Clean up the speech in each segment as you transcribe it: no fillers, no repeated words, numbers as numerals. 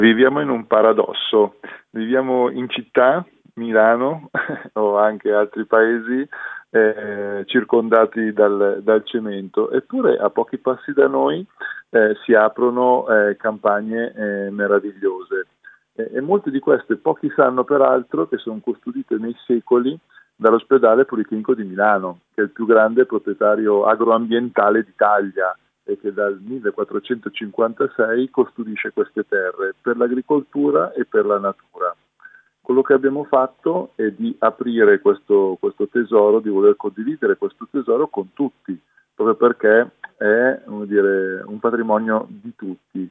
Viviamo in un paradosso, viviamo in città, Milano o anche altri paesi circondati dal cemento, eppure a pochi passi da noi si aprono campagne meravigliose e molte di queste pochi sanno peraltro che sono custodite nei secoli dall'ospedale Policlinico di Milano, che è il più grande proprietario agroambientale d'Italia e che dal 1456 custodisce queste terre per l'agricoltura e per la natura. Quello che abbiamo fatto è di aprire questo tesoro, di voler condividere questo tesoro con tutti, proprio perché è un patrimonio di tutti.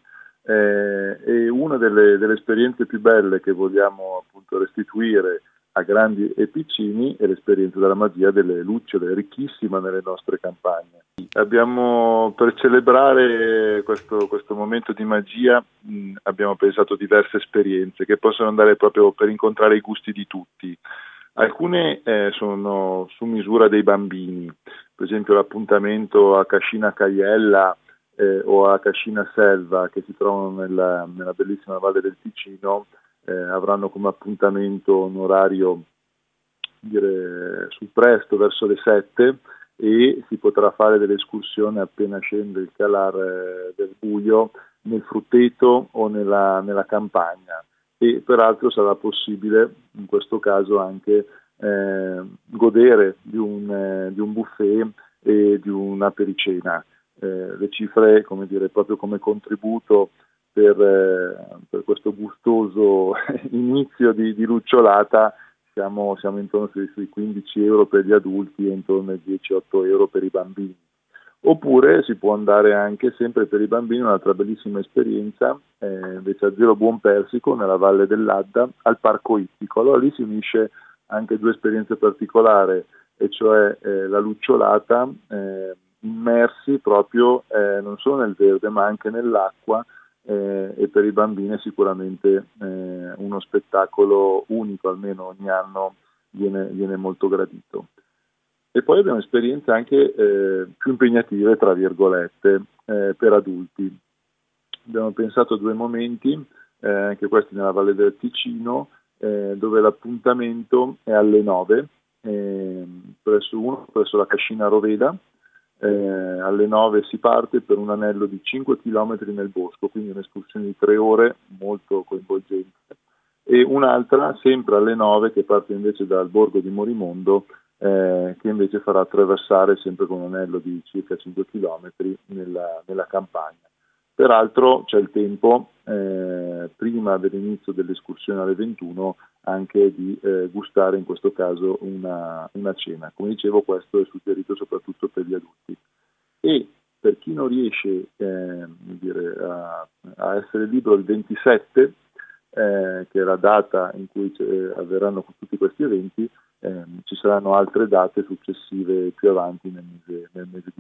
E una delle esperienze più belle che vogliamo appunto restituire a grandi e piccini è l'esperienza della magia delle lucciole, ricchissima nelle nostre campagne. Abbiamo, per celebrare questo momento di magia, abbiamo pensato diverse esperienze che possono andare proprio per incontrare i gusti di tutti. Alcune sono su misura dei bambini, per esempio l'appuntamento a Cascina Caiella o a Cascina Selva, che si trovano nella bellissima Valle del Ticino, avranno come appuntamento un orario sul presto, verso le 7, e si potrà fare delle escursioni appena scende il calare del buio nel frutteto o nella campagna, e peraltro sarà possibile in questo caso anche godere di un buffet e di una pericena. Le cifre, come dire, proprio come contributo per questo gustoso inizio di lucciolata siamo intorno sui 15 euro per gli adulti e intorno ai 10-8 euro per i bambini. Oppure si può andare anche, sempre per i bambini, un'altra bellissima esperienza, invece a Zero Buon Persico, nella Valle dell'Adda, al Parco Ittico. Allora lì si unisce anche due esperienze particolari, e cioè la lucciolata, immersi proprio non solo nel verde ma anche nell'acqua, e per i bambini è sicuramente uno spettacolo unico, almeno ogni anno viene molto gradito. E poi abbiamo esperienze anche più impegnative, tra virgolette, per adulti. Abbiamo pensato a due momenti, anche questi nella Valle del Ticino, dove l'appuntamento è alle 9, presso la Cascina Roveda. Alle 9 si parte per un anello di 5 km nel bosco, quindi un'escursione di 3 ore molto coinvolgente, e un'altra sempre alle 9 che parte invece dal borgo di Morimondo, che invece farà attraversare sempre con un anello di circa 5 km nella campagna. Peraltro c'è il tempo, prima dell'inizio dell'escursione alle 21, anche di gustare in questo caso una cena. Come dicevo, questo è suggerito soprattutto per gli adulti. E per chi non riesce a essere libero il 27, che è la data in cui avverranno tutti questi eventi, ci saranno altre date successive più avanti nel mese di